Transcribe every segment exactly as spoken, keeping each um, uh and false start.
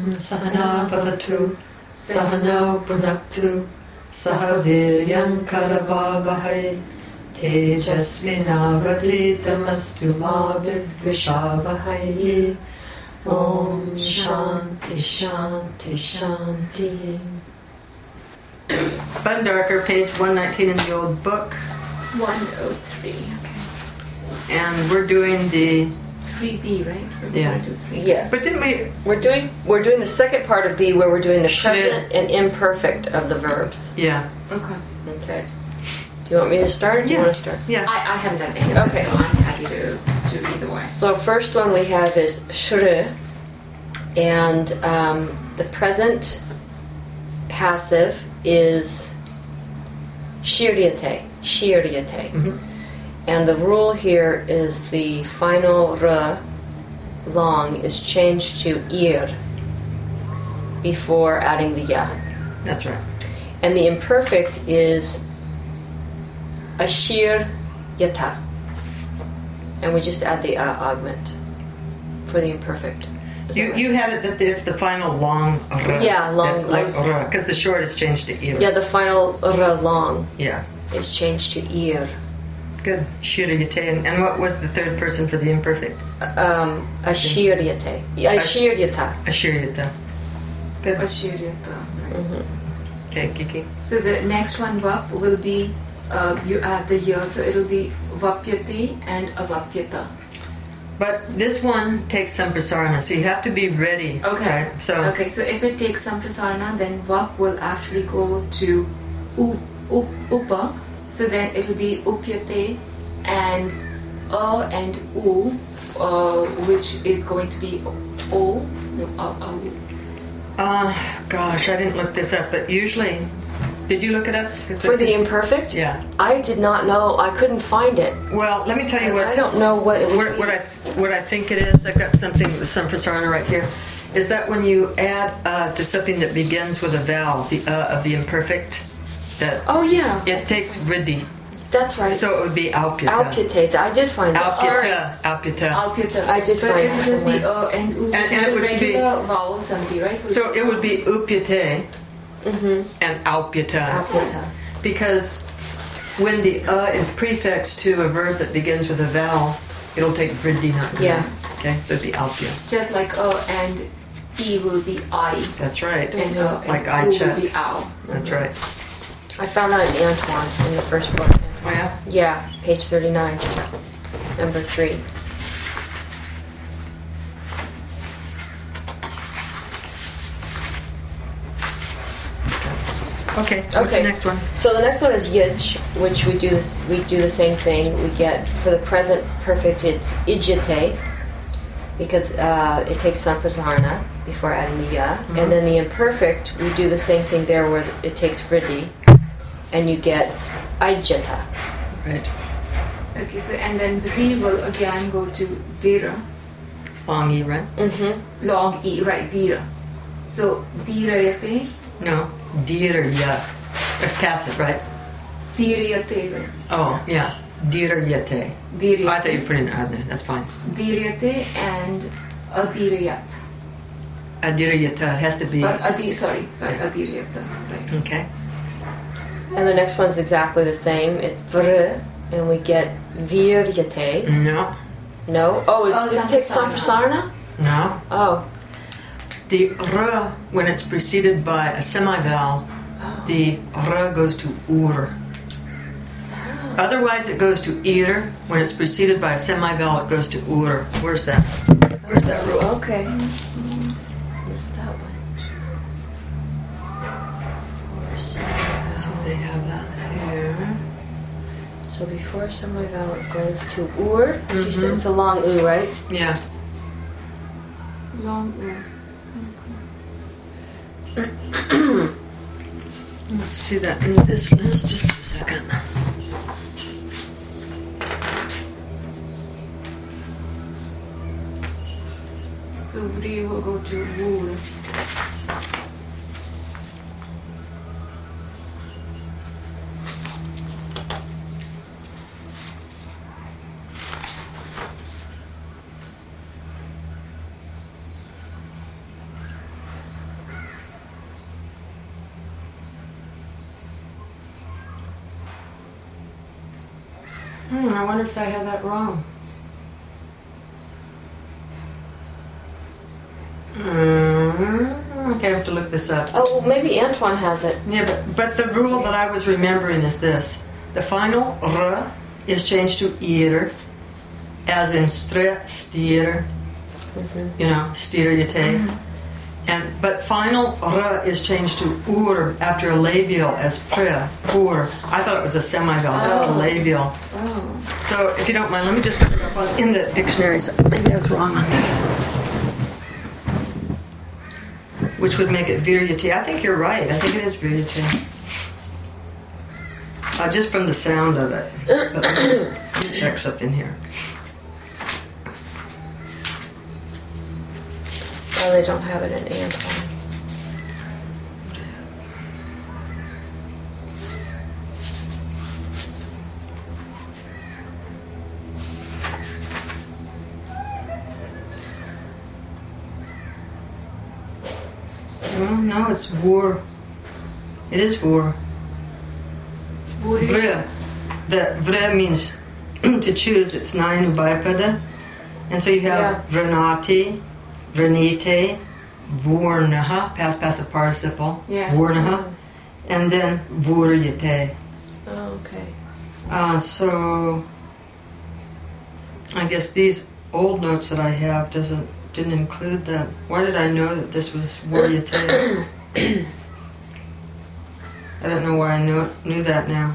Sahana Bhavatu Sahano Punaktu Saha Viryam Karavavahai Tejasvinavaditamastu ma vidvishavahai. Om Shanti Shanti Shanti. Fun Darker, page one nineteen in the old book. one oh three, okay. And we're doing the three B, right? Yeah. Yeah. But didn't we? We're doing we're doing the second part of B where we're doing the Should. present and imperfect of the verbs. Yeah. Okay. Okay. Do you want me to start or do Yeah. you want to start? Yeah. I, I haven't done any of Okay. it, so I'm happy to do either way. So first one we have is shru, and um, the present passive is shiryate, shiryate. Mm-hmm. And the rule here is the final r long is changed to ir before adding the ya. That's right. And the imperfect is ashir yata. And we just add the uh, augment for the imperfect. Is that You right? you had it that it's the final long r. Yeah, long- because the short is changed to ir. Yeah, the final r long Yeah. is changed to ir. Good. Shiryate. And, and what was the third person for the imperfect? Um, ashir yate. Ashir yata. Ashiryata. Good. Ashiryata, right. Okay, Kiki. So the next one, vap, will be, uh, you add the year, so it'll be vapyate and avapyata. But this one takes some prasarana, so you have to be ready. Okay. Right? So Okay, so if it takes some prasarana, then vap will actually go to u, up, upa. So then it'll be upyate and a and u, uh, which is going to be o. No, uh, uh, Uh, gosh, I didn't look this up, but usually, did you look it up? 'Cause For the the- imperfect? Yeah. I did not know. I couldn't find it. Well, let me tell you what I don't know what it would what, be. what I what I think it is. I've got something with some prasarana right here. Is that when you add uh, to something that begins with a vowel, the uh, of the imperfect, that Oh, yeah. it takes riddhi, That's right. so it would be alpyata. Alputate. I did find that. Alpyata. Alpyata. Alpyata. I did but find it that would just be somewhere. a and u, And- which and is it a would be- regular vowel sandhi, right? So it would be upyate Mm-hmm. and alpyata. Alputa. Because when the uh is prefixed to a verb that begins with a vowel, it'll take vriddhi, not vriddhi. Yeah. Okay, so it'd be alpya. Just like a and e will be I. That's right. And, uh, Like and I u will checked. be ow. That's right. I found that in Antoine in your first book. Oh yeah? Yeah, page thirty-nine, number three. Okay. What's Okay. the next one? So the next one is yij, which we do this. We do the same thing. We get for the present perfect. It's ijite because uh, it takes samprasarana before adding the ya, Mm-hmm. and then the imperfect we do the same thing there where it takes vriddhi, and you get ijata. Right. Okay, so and then the re will again go to dira. Long e, right? Mm-hmm. Long e, right, dira. So dirayate, No. Dir ya. Uh, Passive, right? dirayate, right? Oh, yeah. Dir yate. Dirayate. Oh, I thought you put an ad there. That's fine. Diryate and adirayat. Adir yata has to be. Or adi, sorry, sorry, adiryata, right. Okay. And the next one's exactly the same. It's vr, and we get viryate. No. No. Oh, it, Oh, this takes samprasarana. samprasarana. No. Oh. The r, when it's preceded by a semivowel, the r goes to ur. Otherwise, it goes to ir. When it's preceded by a semivowel, it goes to ur. Where's that? Where's that rule? Okay. Missed that one. So they have that here. So before semivowel it goes to ur. She Mhm. said it's a long u, right? Yeah. Long u. Let's see that in this list. Just a second. So re will go to vur. Hmm, I wonder if I have that wrong. Mm, okay, I have to look this up. Oh, maybe Antoine has it. Yeah, but, but the rule that I was remembering is this. The final r is changed to ir, as in stre, stier, Mm-hmm. you know, stier yete. And but final r is changed to ur after a labial as pre, ur. I thought it was a semi-vowel, but it's a Oh. labial. Oh. So if you don't mind, let me just look it up on- in the dictionary. So maybe I was wrong on that. Which would make it viryate. I think you're right. I think it is viryate. Uh, just from the sound of it. But let me just- let me check something here. Oh, they don't have it in Antoine. Oh, no, it's vor. It is vor. Vre. The vre means to choose. It's nine ubayapada. And so you have Yeah. vrenati, vrenite, vornaha, past passive participle, Yeah. vornaha, and then voryate. Oh, okay. Uh, so I guess these old notes that I have doesn't didn't include that. Why did I know that this was voryate? I don't know why I knew, knew that now.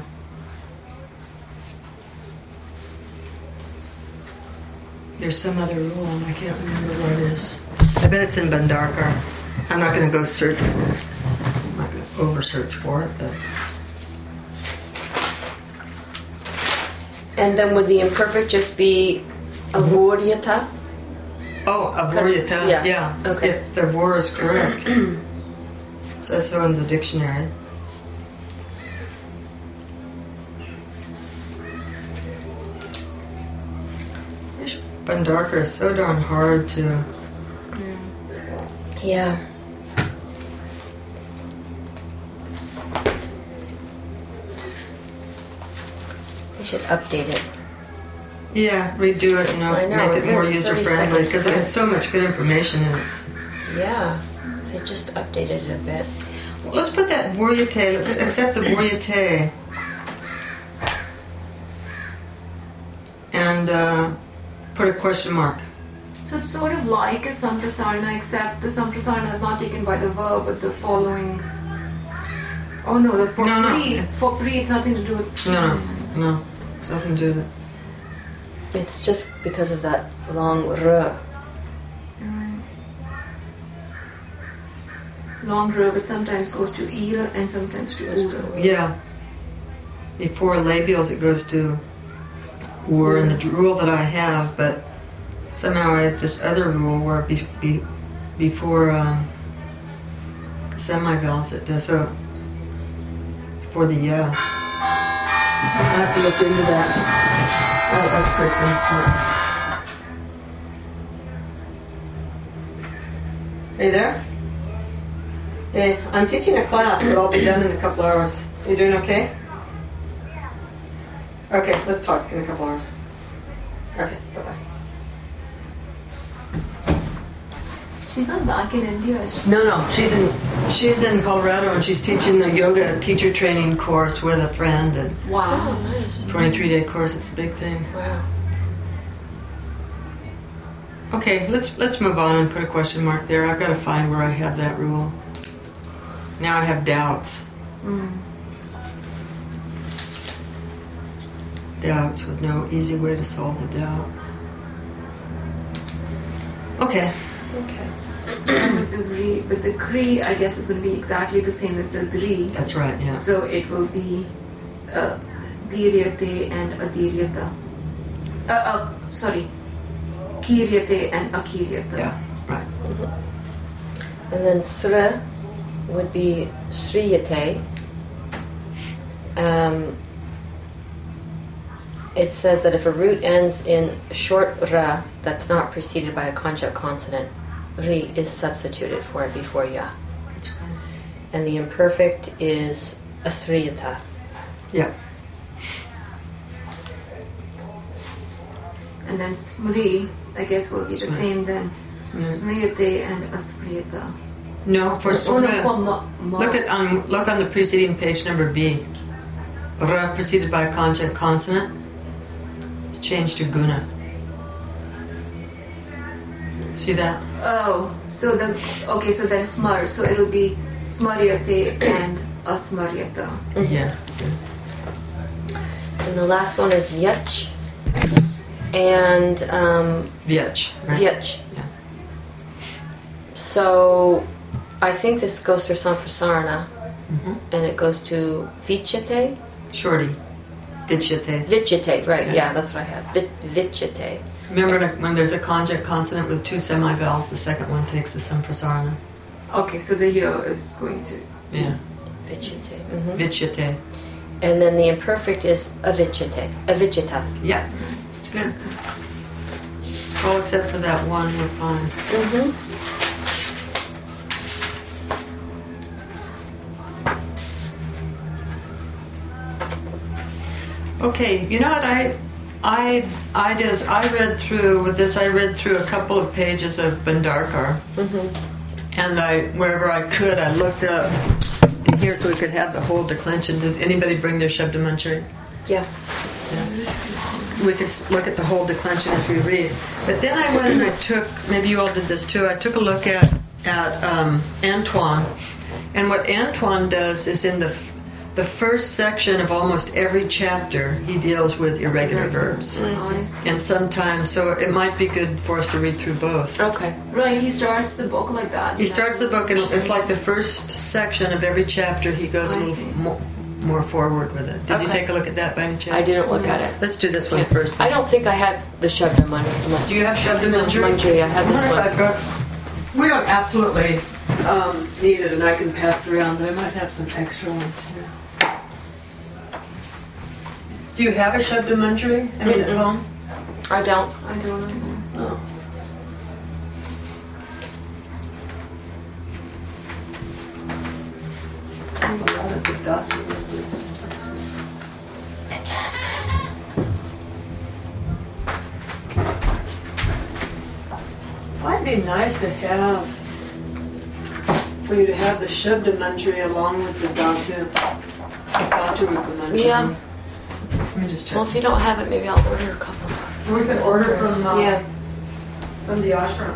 There's some other rule and I can't remember what it is. I bet it's in Bandarkar. I'm not going to go search. I'm not going to over search for it, but And then would the imperfect just be avoryata? oh, avoryata. yeah, Yeah. okay. If the vor is correct. Says so in the dictionary. Bandarkar is so darn hard to. Yeah. They should update it. Yeah, redo it, you know, I know, make it's- it more it's user thirty friendly seconds. because it has so much good information in it. Yeah. They just updated it a bit. Well, let's put that voryate, let's accept the voryate. And uh, put a question mark. So it's sort of like a samprasarana, except the samprasarana is not taken by the verb, but the following. Oh no, the for No, no. pre, for pre, it's nothing to do with. No, no, no. It's nothing to do with it. It's just because of that long r. Alright. Long row, but sometimes goes to ira and sometimes to Goes to ura. Yeah. Before labials, it goes to or in the rule that I have, but somehow I have this other rule where be, be, before um, semi-vowels it does so. For the yeah. I have to look into that. Oh, that's Kristen's smart. Hey there? Hey, I'm teaching a class, but I'll be done in a couple hours. You doing okay? Okay, let's talk in a couple hours. Okay, bye-bye. She's not back in India, is she? No, no, she's in she's in Colorado and she's teaching a yoga teacher training course with a friend and Oh, Wow. nice. twenty-three day course. It's a big thing. Wow. Okay, let's let's move on and put a question mark there. I've got to find where I have that rule. Now I have doubts. Mm. Doubts with no easy way to solve the doubt. Okay. Okay. And with the re, with the kri, I guess it's going to be exactly the same as the dri. That's right, yeah. So it will be uh, diryate and adiryata. Uh, uh, sorry, kiryate and akiryata. Yeah, right. And then sra would be sriyate. Um, it says that if a root ends in short ra that's not preceded by a conjugate consonant, ri is substituted for it before ya. That's right. And the imperfect is asriyata. Yeah. and then smri, I guess, will be the Smri. same then. Yeah. Smriyate and asmriyata. No, for Oh, no, smra. for ma, ma. Look at on look on the preceding page, number B. Ra preceded by a conjunct consonant. Change to guna. See that? Oh, so the okay, so then smar, so it'll be smaryate and asmaryata. Yeah. And the last one is vyach and um, Vyach. Right? vyach. Yeah. So I think this goes through Samprasarana, Mm-hmm. and it goes to vichate. Shorty. Vichyate. Vichate, right? Yeah. Yeah, that's what I have. Vit- Vichate. Remember like, when there's a conjunct consonant with two semivowels, the second one takes the samprasarana. Okay, so the year is going to. Yeah. Vichate. hmm Vichyate. And then the imperfect is avichate. Avichita. Yeah. Good. All except for that one, we're fine. Mm-hmm. Okay, you know what I I I did is I read through with this I read through a couple of pages of Bhandarkar, Mm-hmm. and I wherever I could I looked up in here so we could have the whole declension. Did anybody bring their Shabda Manjari? Yeah. We could s- look at the whole declension as we read. But then I went and I took, maybe you all did this too, I took a look at, at um, Antoine. And what Antoine does is in the f- the first section of almost every chapter, he deals with irregular verbs. Nice. And sometimes, so it might be good for us to read through both. Okay. Right, he starts the book like that. He starts the book and it's like the first section of every chapter, he goes a I little see. more, more forward with it. Did you Okay. take a look at that by any chance? I didn't look at it. Let's do this one Yeah. first. I don't think I had the Shabda Man- Man- Do you have Shabda Manjari? Manjari. I have this wonder if one. I've got, we don't absolutely um, need it, and I can pass it around, but I might have some extra ones here. Do you have a Shabda Manjari? I mean, at Mm-mm. home? I don't. I don't know. Oh. There's a lot of good documents. Let's see. Might be nice to have, for you to have the Shabda Manjari along with the Dhatu, Dhatu Rupa Manjari. Yeah. Let me just check. Well, if you don't have it, maybe I'll order a couple. we can order from, uh, Yeah. from the ashram.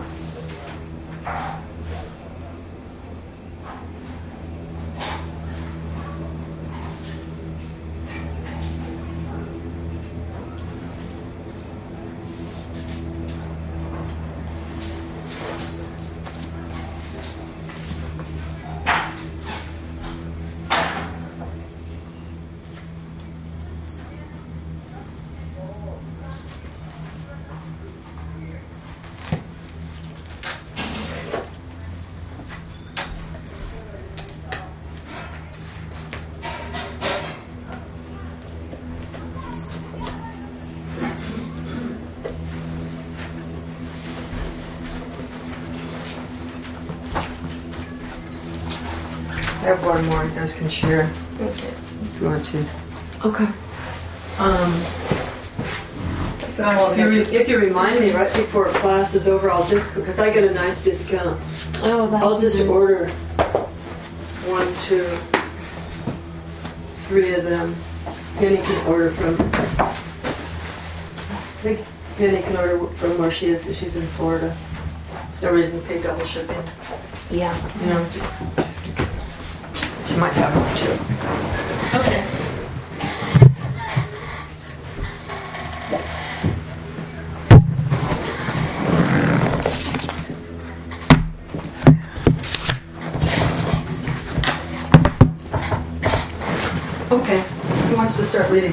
I have one more you guys can share Okay. if you want to. Okay. Um, well, if, you re- if you remind me right before class is over, I'll just, because I get a nice discount, Oh, that I'll just is- order one, two, three of them. Penny can order from, I think Penny can order from where she is because she's in Florida. There's no reason to pay double shipping. Yeah. You know, she might have one too. Okay. Okay. Who wants to start reading?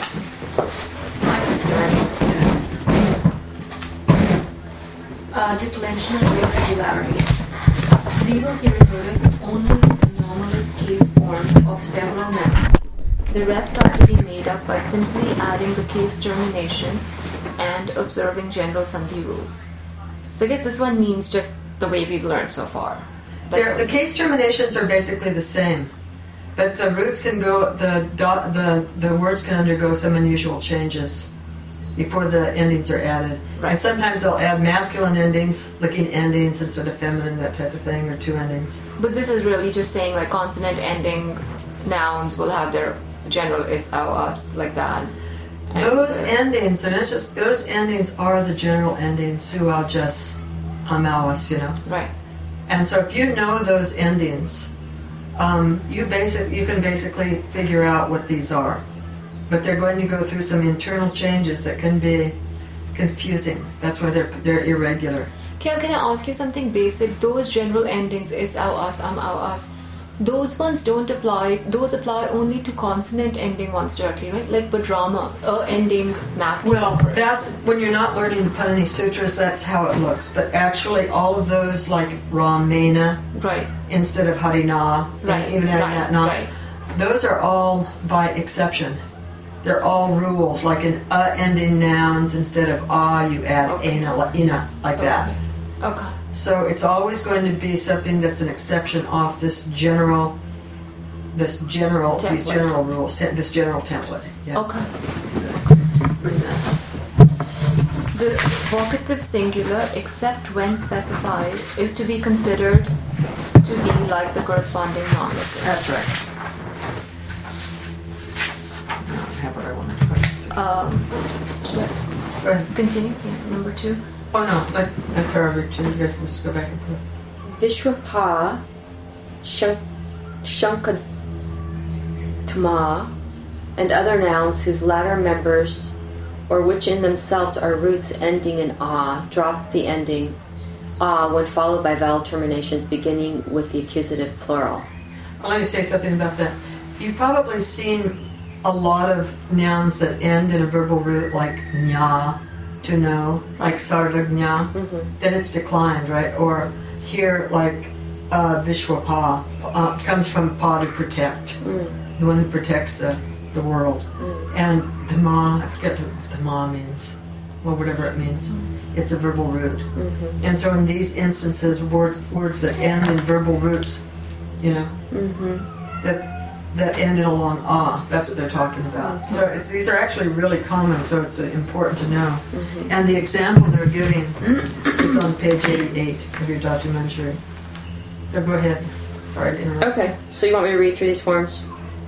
Uh, declension of irregularities. We will here notice only the anomalous case forms of several methods. The rest are to be made up by simply adding the case terminations and observing general Sandhi rules. So I guess this one means just the way we've learned so far. That's They're, all. the case terminations are basically the same, but the roots can go, the dot, the the words can undergo some unusual changes. before the endings are added. Right. And sometimes they'll add masculine endings, looking endings instead of feminine, that type of thing, or two endings. But this is really just saying like consonant ending nouns will have their general is, ow, us, like that. And Those the- endings, and it's just those endings are the general endings, su, au, just, um, au, us, you know. Right. And so if you know those endings, um, you basic you can basically figure out what these are. But they're going to go through some internal changes that can be confusing. That's why they're they're irregular. Kya, can I ask you something basic? Those general endings is, ow, us, um, ow, us. Those ones don't apply. Those apply only to consonant ending ones directly, right? Like Badrama, uh, ending masculine. Well, for that's instance. when you're not learning the Panini Sutras. That's how it looks. But actually, all of those, like Ramena right, instead of Harina, right, and even right, Arinatna, right. those are all by exception. They're all rules. Like in uh ending nouns, instead of ah, you add Okay. ina, ina, like that. Okay. Okay. So it's always going to be something that's an exception off this general, this general, these Template. general rules, te- this general template. Yeah. Okay. Bring that. The vocative singular, except when specified, is to be considered to be like the corresponding nominative. That's right. I don't have what I want to put. Um, should I Go ahead. continue? Yeah, number two. Oh no, let, let Tara read too. You guys can just go back and forth. Vishwapa, Shank, Shankatma, and other nouns whose latter members, or which in themselves are roots ending in a, drop the ending a when followed by vowel terminations beginning with the accusative plural. I'll let me say something about that. You've probably seen a lot of nouns that end in a verbal root, like nya, to know, like sarvagnya. Mm-hmm. Then it's declined, right? Or here, like uh, vishwapa, uh, comes from pa to protect, Mm. the one who protects the, the world. Mm. And the ma, I forget what the ma means, well, whatever it means. It's a verbal root. Mm-hmm. And so in these instances, word, words that end in verbal roots, you know, Mm-hmm. that that end in a long ah, that's what they're talking about. So it's, these are actually really common, so it's uh, important to know. Mm-hmm. And the example they're giving is on page eighty-eight of your documentary. So go ahead. Sorry to interrupt. Okay, so you want me to read through these forms?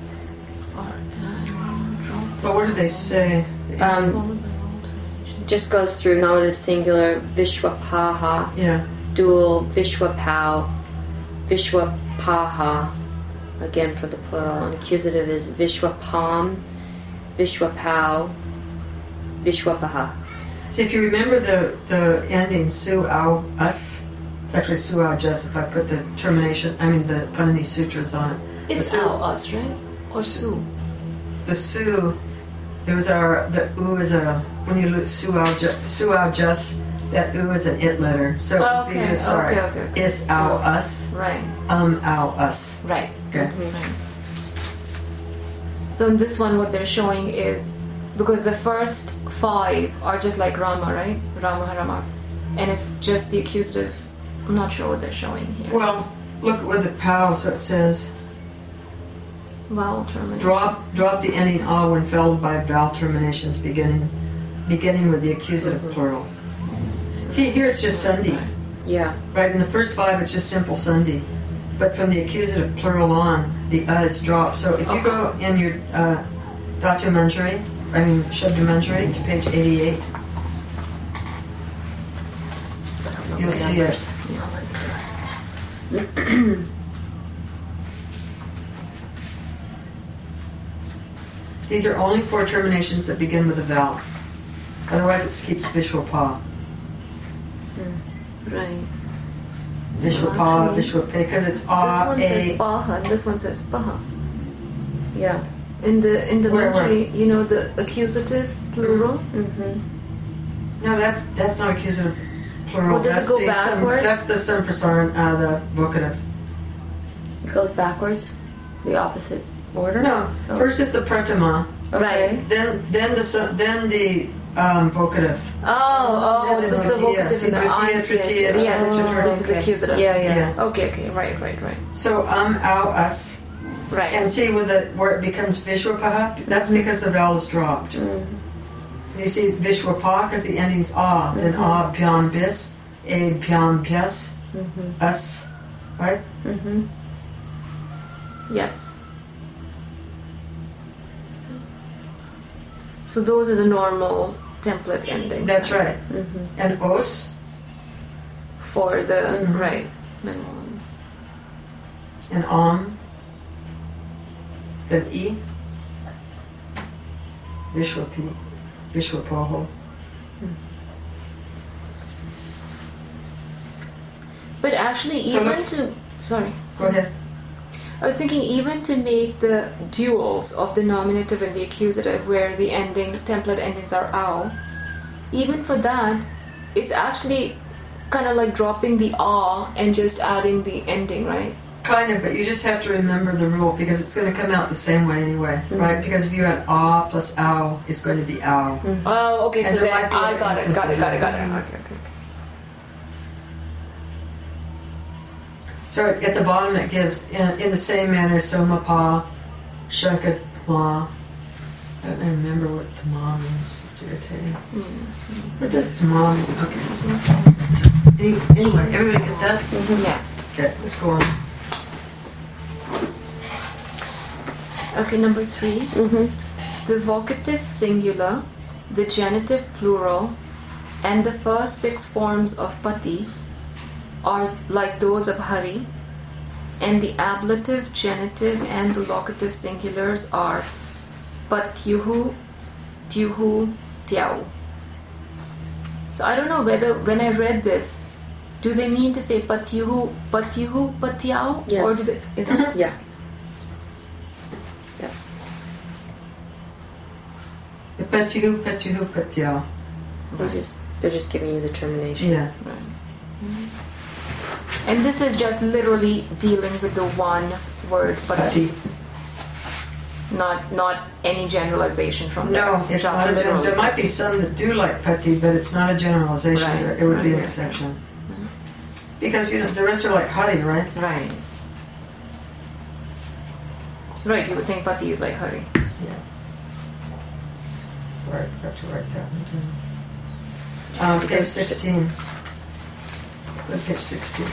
But what do they say? Um, just goes through nominative singular, Vishwapaha, Yeah. dual, Vishwapau, Vishwapaha, again for the plural, and accusative is Vishwapam, Vishwapau, Vishwapaha. See, if you remember the, the ending su, au, us, it's actually su, au, just, if I put the termination, I mean the Panini Sutras on it. Is The su- ow, us, right? Or su? The su, those are, the u is a, when you look su, au, ju, su, au, just, that u is an it letter. So it would be Okay, just, sorry, okay, okay, okay. is, au, us, Right, um, au, us. right. Okay. Right. So in this one, what they're showing is because the first five are just like Rama, right? Rama, Rama, and it's just the accusative. I'm not sure what they're showing here. Well, look with the pow, so it says, Vowel termination. drop, drop the ending a when followed by vowel terminations beginning, beginning with the accusative plural. See, here it's just Sandhi. Right. Yeah. Right, in the first five it's just simple Sandhi. But from the accusative plural on, the uh is dropped. So if you go in your uh, Dhatu Manjari, I mean Shabda Manjari, to page eighty-eight, you'll see it. These are only four terminations that begin with a vowel. Otherwise it keeps Vishwapa. Right. Vishwapa, Actually, Vishwape, because it's This ah, one says a. Paha, and this one says Paha. Yeah. In the in the Where, where? Manjari, you know the accusative plural. Mm-hmm. No, that's that's not accusative plural. Oh, does it that's go the sem- backwards? that's the semprasaran, uh, the vocative. It goes backwards, the opposite order. No, Oh. first is the pratama, Okay. then then the se- then the um, vocative. Oh, oh, Yeah, this is the Tritiya. vocative in the Tritiya, I C. Tritiya, Yeah, this is Tritiya. this is Okay. accusative. Yeah, yeah. Yeah. Okay, okay, right, right, right, So um, ow, us, right. and see with it where it becomes vishwapaha. That's because the vowel is dropped. Mm. You see Vishwapa because the ending's ah, then Mhm. ah pyam bis, a pyam pyas, Mm-hmm. us, right? Mm-hmm. Yes. So those are the normal template endings. That's right. Mm-hmm. And os For the Mhm. right middle ones. and om, then e, Vishwapi, Vishwapoho. But actually, So even look- to sorry, Go ahead. I was thinking even to make the duals of the nominative and the accusative, where the ending template endings are "ow," even for that, it's actually kind of like dropping the "ah" and just adding the ending, right? Kind of, but you just have to remember the rule because it's going to come out the same way anyway, right? Because if you had ah plus ow, it's going to be ow. Oh, okay. And So there then might be I other got it, got it, instances got it, of got it. it. Okay, okay, okay. So at the bottom it gives, in, in the same manner, somapa, shankatma. I don't even remember what tama means. It's irritating. Yeah, What does tama mean? Okay. Any- Anyway, everybody get that? so- yeah. Okay, let's go on. Okay, number three. Mm-hmm. The vocative singular, the genitive plural, and the first six forms of pati are like those of Hari, and the ablative, genitive, and the locative singulars are patyuhu, tyuhu, tyau. So I don't know whether when I read this, do they mean to say patyuhu, patyuhu, patyau? Yes. Or do they, is that, Yeah. Yeah. Petu, petu, petia. They just they're just giving you the termination. Yeah. and this is just literally dealing with the one word pati. Pati. Not not any generalization from No, there. it's Just not a gen- literally. There might be some that do like pati, but it's not a generalization. Right, It would be an right. exception. Because, you know, the rest are like hari, right? Right. Right, you would think pati is like Hari. Yeah. Sorry, I forgot to write that one down. Um, page sixteen. Go to page sixteen.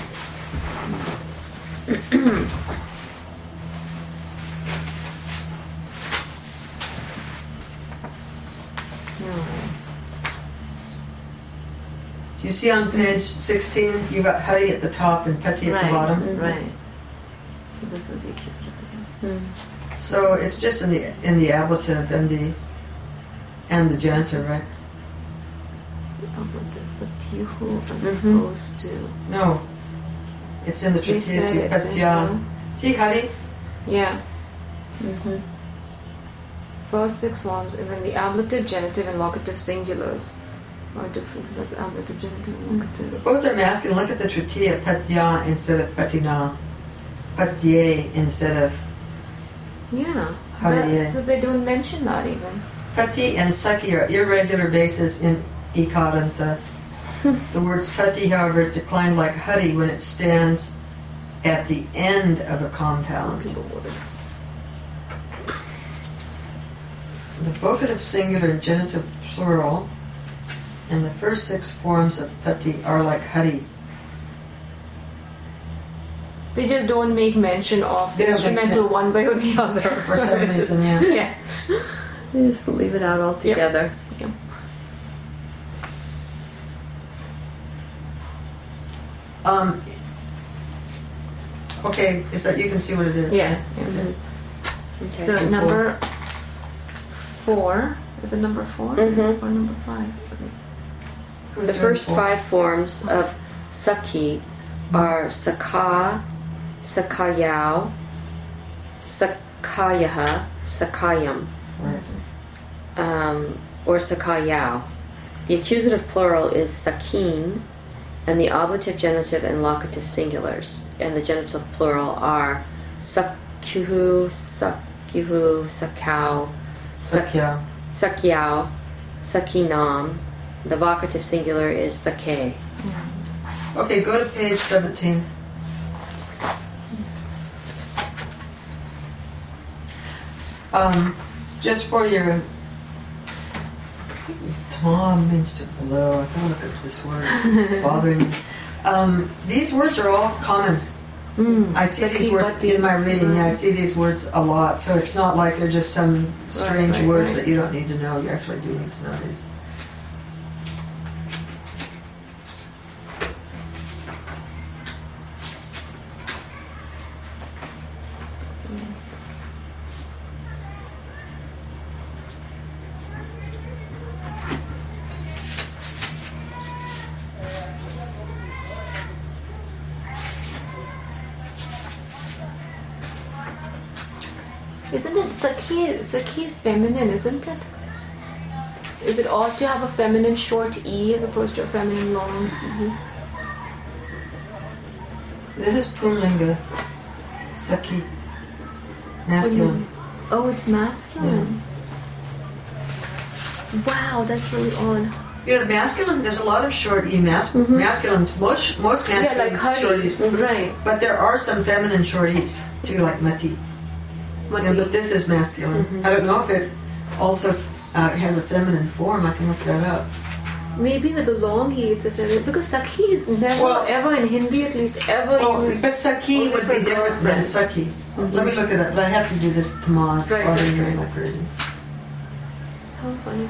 You see on page sixteen, you've got hari at the top and pati at Right, the bottom. Mhm. right. So this is the accusative, I guess. Mm. So it's just in the in the ablative and the and the genitive, right? The ablative, patyuhu as Mhm. opposed to. No, it's in the They tritiya said to it's in patya. the- See hari? Yeah. Mm-hmm. First six forms, and then the ablative, genitive, and locative singulars are different. So that's ablative, genitive, and locative. Both are masculine. Look at the tritiya, patya instead of patina, patye instead of Yeah. Hari, That, so they don't mention that even. pati and saki are irregular bases in ikaranta. The words pati, however, is declined like hari when it stands at the end of a compound. The vocative singular and genitive plural and the first six forms of pati are like hari. They just don't make mention of the They don't make instrumental men- one way or the other. For some It's just- reason, yeah. Yeah. You just leave it out altogether. Yep. Um, okay, is that you can see what it is? Yeah. right? yeah. Mm-hmm. Okay. So So number four. Is it number 4 Mhm. or number five? Who's The doing first four? five forms of Sakhi are Sakha, Sakayao, Sakayaha, Sakayam, Right. um, or Sakayao. The accusative plural is Sakin, and the ablative, genitive, and locative singulars. And the genitive plural are Sakyuhu, Sakyuhu, Sakau, Sak- Sakya. Sakyao, Sakinam. The vocative singular is Sake. Okay, go to page seventeen. Um, just for your Tama means to blow. I gotta look at this word. It's bothering me. Um, these words are all common. Mm. I see these Saki words Bhatti. in my reading. Yeah, I Mm. see these words a lot. So it's not like they're just some strange right, words right. that you don't need to know. You actually do need to know these. Isn't it Sakhi? Sakhi is feminine, isn't it? Is it odd to have a feminine short E as opposed to a feminine long E? This is Pumlinga. Sakhi. Masculine. Oh, it's masculine. Wow, that's really odd. You know, the masculine, there's a lot of short E. Mas- Masculines, most, most Yeah, masculine like short Hari. E's. Right. But there are some feminine short E's, too, like Mati. Mati. Yeah, but this is masculine. I don't know if it also uh, has a feminine form. I can look that up. Maybe with the long E it's a feminine. Because Sakhi is never, Well- ever in Hindi at least, ever Oh, used. but Sakhi only would for be different than girlfriend. Sakhi. Let me look it up. I have to do this tomorrow. It's Right, bothering right, me right. like crazy. How funny.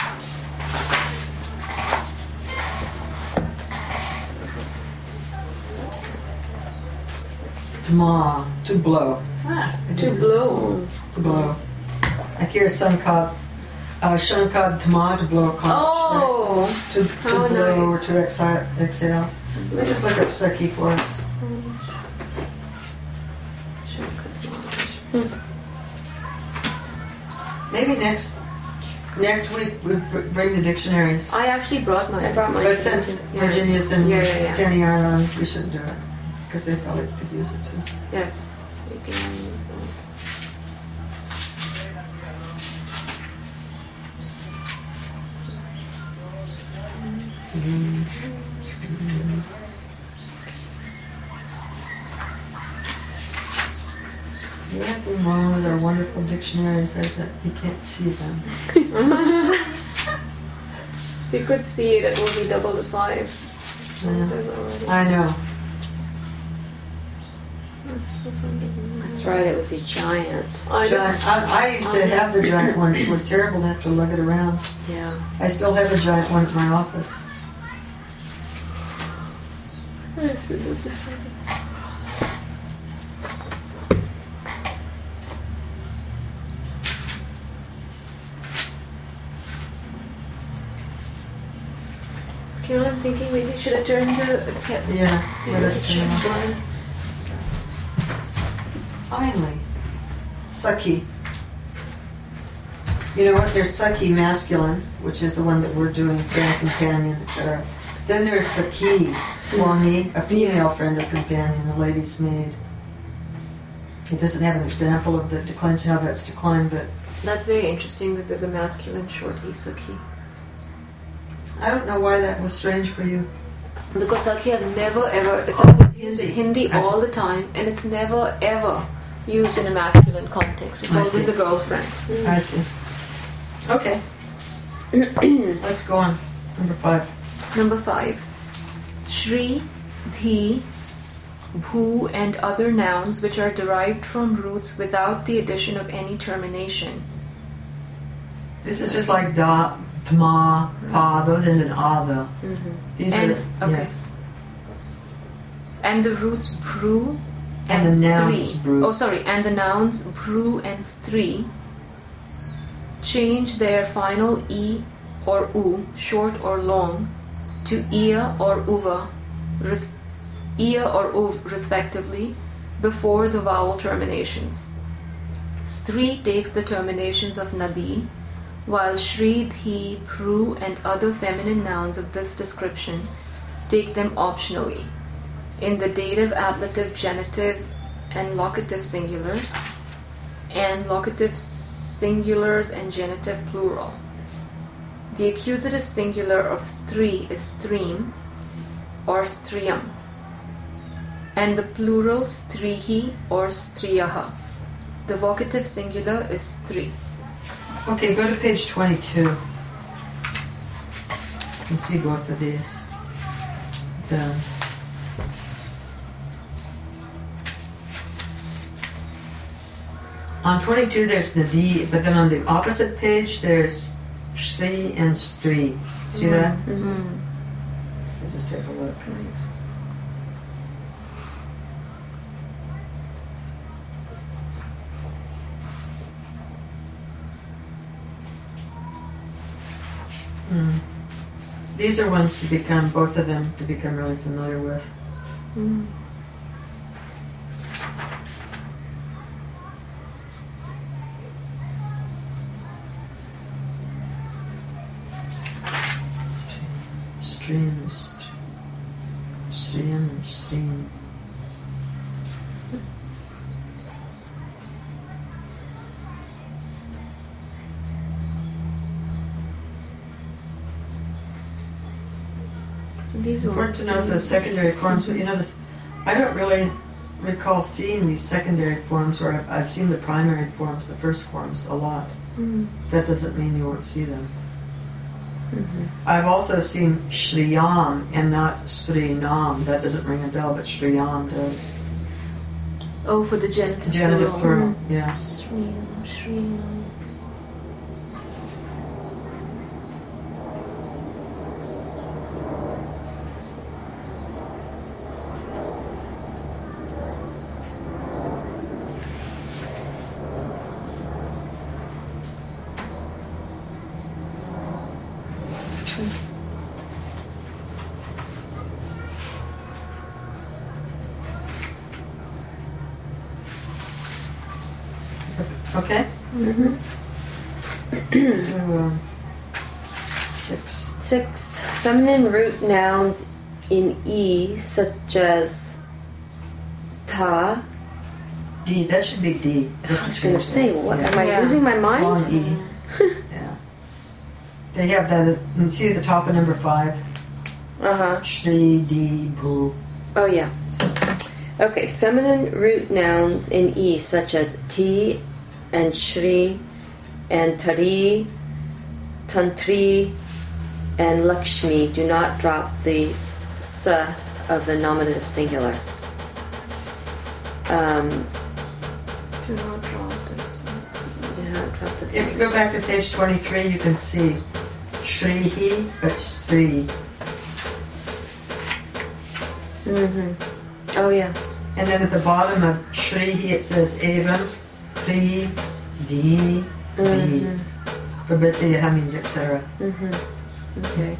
Tama, to blow. Ah, I To did it. blow. To blow. Like here's Sankad, uh, Shankad Tama, to blow a conch. Oh! Right? To, to How blow or nice. to exhale. exhale. Let me just look up Sakhi for us. Maybe next next week we br- bring the dictionaries. I actually brought mine. I brought mine. But since Yeah. Virginia's and Yeah, yeah, yeah. Penny are on, we shouldn't do it because they probably could use it too. Yes, you can use that. The only thing wrong with our wonderful dictionaries is that you can't see them. If you could see it, it would be double the size. Yeah. There's already- I know. This one doesn't That's matter. right, it would be giant. I know. Giant, I, I used to have the giant one. It was terrible to have to lug it around. Yeah. I still have a giant one at my office. You know what I'm thinking? Maybe should I turn the cat? Yeah. Maybe let it it should turn on. blind. Finally. Sakhi. You know what? There's Sakhi masculine, which is the one that we're doing, friend, companion, et cetera. Then there's Sakhi, Swami, a female friend or companion, a lady's maid. It doesn't have an example of the declension, how that's declined, but That's very interesting that there's a masculine short E Sakhi. I don't know why that was strange for you. Because Sakhi I've never ever, it's like used in Hindi. Hindi all the time, and it's never ever used in a masculine context. It's I always see. a girlfriend. I see. Okay. Let's go on. Number five. Number five. Shri, Dhi, Bhu, and other nouns which are derived from roots without the addition of any termination. This is just like da, tma, pa. Those end in a though. These And are okay. yeah. And the roots bru And and, the nouns stri. bru. Oh, sorry. And the nouns bru and stri change their final e or u, short or long, to ia or uva, res- ia or uv, respectively, before the vowel terminations. Stri takes the terminations of nadi, while shri, dhi, pru, and other feminine nouns of this description take them optionally in the dative, ablative, genitive, and locative singulars, and locative singulars and genitive plural. The accusative singular of stri is stream or striam, and the plural strihi or striyaha. The vocative singular is stri. Okay, go to page twenty-two. You can see both of these done. On twenty-two, there's the D, but then on the opposite page, there's Shri and Stri. See that? Mm-hmm. Let's just take a look. Nice. Mm. These are ones to become, both of them, to become really familiar with. Mm. Stream, st- stream, stream. These It's important to ones. note those secondary forms, but you know, this, I don't really recall seeing these secondary forms, or I've, I've seen the primary forms, the first forms, a lot. Mm. That doesn't mean you won't see them. Mm-hmm. I've also seen Shriyam and not Srinam. That doesn't ring a bell, but Shriyam does. Oh, for the genitive, Genitive plural. plural, yeah. Srinam, Srinam. Okay? Mm-hmm. So, um, six. Six. Feminine root nouns in E, such as ta. D, that should be D. I was going to say, what? Yeah. Am I Yeah. losing my mind? On E. Yeah. They have that, you can see the top of number five. Uh-huh. Shri, D, Bhu. Oh, yeah. Okay, feminine root nouns in E, such as ti and shri and tari, tantri, and lakshmi, do not drop the sa of the nominative singular. Um, Do not drop this. do not drop the If you singular. go back to page twenty-three, you can see Shrihi, but Sri. Mm-hmm. Oh, yeah. And then at the bottom of Shrihi, it says Evam, Pri, Di, Bi. Mhm. For Brityaha means et cetera. Mm-hmm. Okay.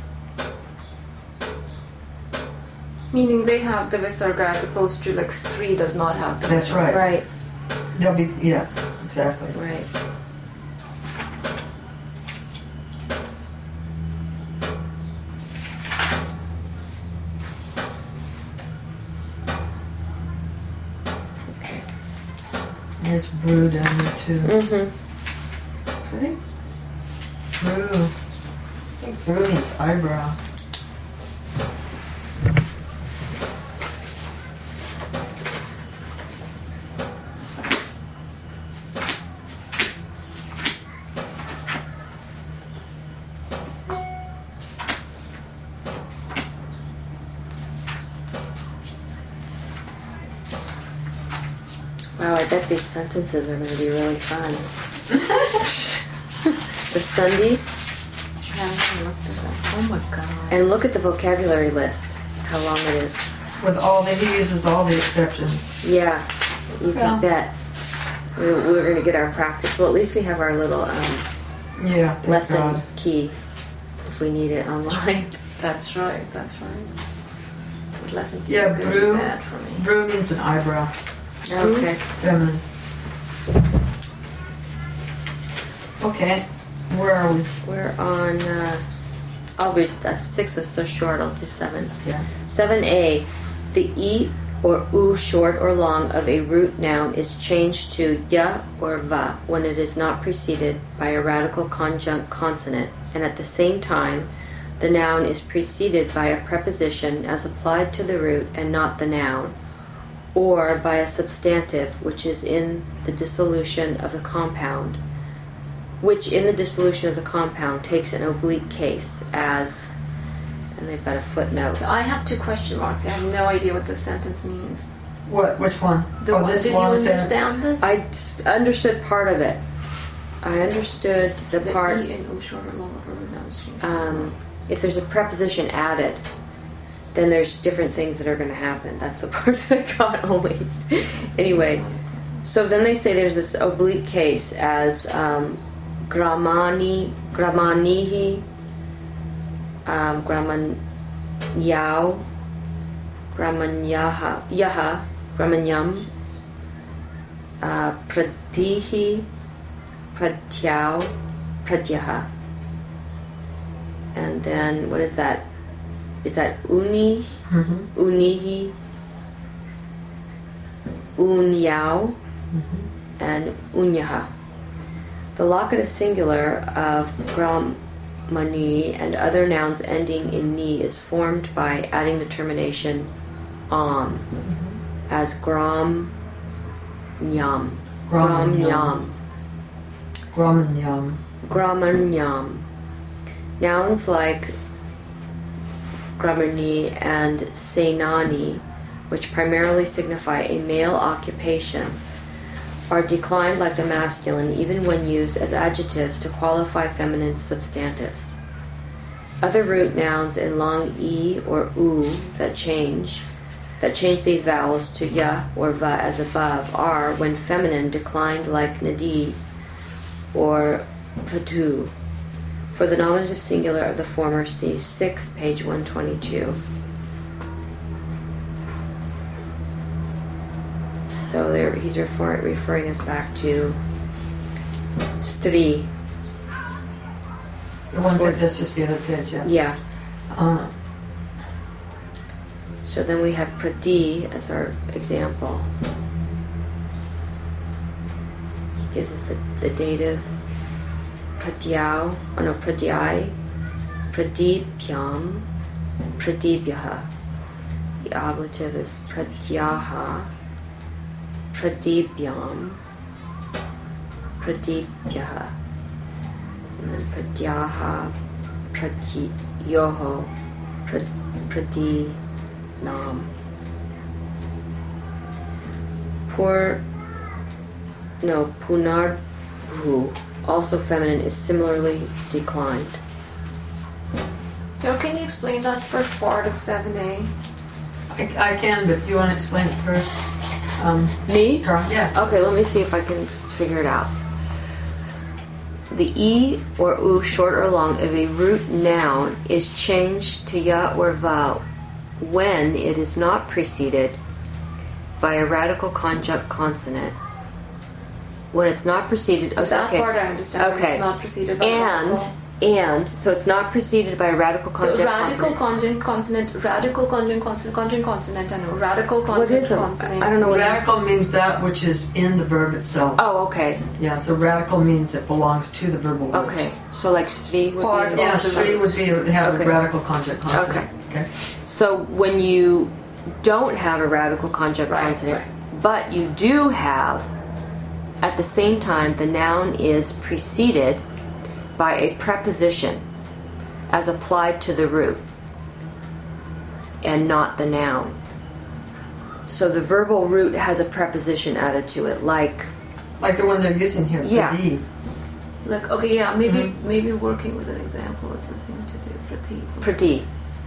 Meaning they have the visarga as opposed to like Stri does not have the That's visarga. right. Right, They'll be, yeah, exactly. right. There's Brew down there too. Mm-hmm. See? Brew. I think Brew means eyebrow. Wow, I bet these sentences are going to be really fun. The Sundays, Yeah, I looked at that. Oh my god. and look at the vocabulary list, how long it is. With all the, he uses all the exceptions. Yeah, you can Yeah. bet. We're, we're going to get our practice. Well, at least we have our little um, Yeah, thank lesson God. key if we need it online. That's right, that's right. But lesson key Yeah, is gonna brew. be bad for me. Brew means an eyebrow. Okay. Feminine. Okay, where are we? We're on, uh, s- I'll read, uh, six was so short, I'll do seven. Yeah. seven A. The E or U short or long of a root noun is changed to ya or va when it is not preceded by a radical conjunct consonant, and at the same time, the noun is preceded by a preposition as applied to the root and not the noun, or by a substantive which is in the dissolution of the compound, which in the dissolution of the compound takes an oblique case, as and they've got a footnote. So I have two question marks. I have no idea what this sentence means. What? Which one? The oh, one, this did you long sentence. understand this? I s- understood part of it. I understood the, the part. E and O short or long or downstream. Um, if there's a preposition added, then there's different things that are going to happen. That's the part that I got only. Anyway, so then they say there's this oblique case as um, gramani, gramanihi, um, gramanyao, gramanyaha, yaha, gramanyam, uh, pratihi, pratyao, pratyaha. And then what is that? Is that uni, Mm-hmm. unihi, unyao, Mm-hmm. and unyaha. The locative singular of gramani and other nouns ending in ni is formed by adding the termination am as gram nyam. Gram nyam. Gramanyam. Gramanyam. Nouns like gramani and senani, which primarily signify a male occupation, are declined like the masculine even when used as adjectives to qualify feminine substantives. Other root nouns in long e or u that change that change these vowels to ya or va as above are, when feminine, declined like nadi or vatu. For the nominative singular of the former, see six, page one twenty-two. So there, he's refer, referring us back to stri. The one For- that that's just the other page, yeah. Yeah. Uh, So then we have prati as our example. He gives us the, the dative pratyao, oh no, pratyai, pradipyam, pradipyaha. The ablative is pratyaha, pradipyam, pradipyaha. And then pratyaha, pratyoho, prati nam. Pur, no, punarbhu, also feminine, is similarly declined. Joe, can you explain that first part of seven A? I, I can, but you want to explain it first? Um, Me? Carl? Yeah. Okay, let me see if I can f- figure it out. The e or u, short or long, of a root noun is changed to ya or va when it is not preceded by a radical conjunct consonant. When it's not preceded, So oh, that okay. part I understand. when Okay. It's not preceded by and radical. and so it's not preceded by a radical So conjunct radical consonant. conjunct consonant, radical conjunct consonant, conjunct consonant. I know radical What conjunct is a, consonant. I don't know what it is. Radical means that which is in the verb itself. Oh, okay, Yeah, so radical means it belongs to the verbal root. okay. So like sri would Part be. Yeah, Also Sri the- would be would have Okay. a radical conjunct consonant. Okay. Okay. So when you don't have a radical conjunct Right, consonant, right. but you do have, at the same time, the noun is preceded by a preposition as applied to the root and not the noun. So the verbal root has a preposition added to it, like Like the one they're using here, Yeah. pradi. Like okay, yeah, maybe Mm-hmm. maybe working with an example is the thing to do. Prati. prati.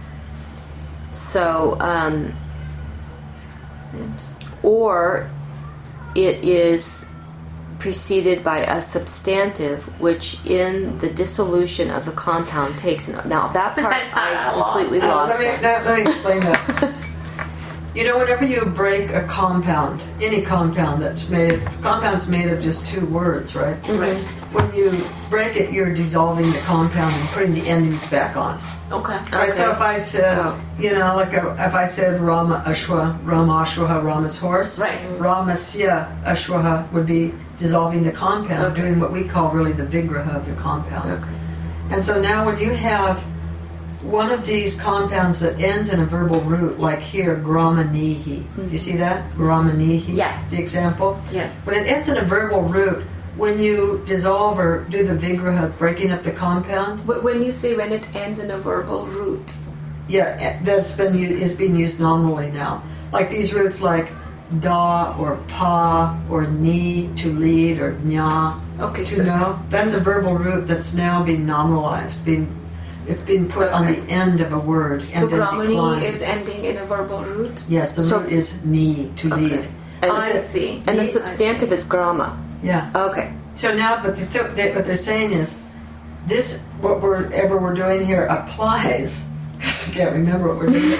So, um, Seems. or it is preceded by a substantive, which in the dissolution of the compound takes an, now that part I completely Uh, lost. let, me, let, let me explain that. You know, whenever you break a compound, any compound that's made, compound's made of just two words, right? Right. When you break it, you're dissolving the compound and putting the endings back on. Okay. Right, so Okay. if I said, Oh. you know, like a, if I said Rama Ashwa, Rama Ashwaha, Rama's horse, Right. Ramasya Ashwaha would be dissolving the compound, Okay. doing what we call really the vigraha of the compound. Okay. And so now when you have one of these compounds that ends in a verbal root, like here, gramanihi, you see that? Gramanihi? Yes. The example? Yes. When it ends in a verbal root, when you dissolve or do the vigraha, breaking up the compound, But when you say when it ends in a verbal root, Yeah, that's been u- is being used nominally now. Like these roots, like da or pa or ni to lead or nya Okay, to so- know. That's a verbal root that's now being nominalized. Being it's being put on the Okay. end of a word and So then gramani declined. is ending in a verbal root. Yes, the So- root is ni to lead. Okay. And, I see. and the I substantive see. is grama. Yeah. Okay. So now, but the th- they, what they're saying is, this what we're ever we're doing here applies. I can't remember what we're doing.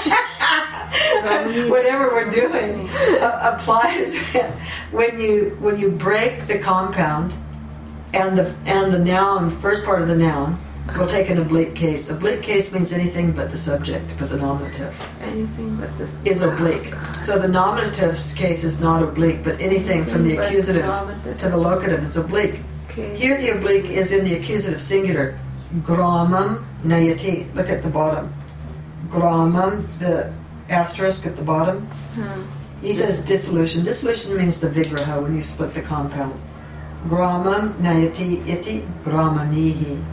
Whatever we're doing uh, applies when you when you break the compound and the and the noun first part of the noun. We'll take an oblique case. Oblique case means anything but the subject, but the nominative Anything but this is oblique. So the nominative's case is not oblique, but anything from the Anything but accusative nominative. to the locative is oblique. Okay. Here the oblique is in the accusative singular. Gramam nayati. Look at the bottom. Gramam, the asterisk at the bottom. Hmm. He says dissolution. Dissolution means the vigraha when you split the compound. Gramam nayati iti gramanihi.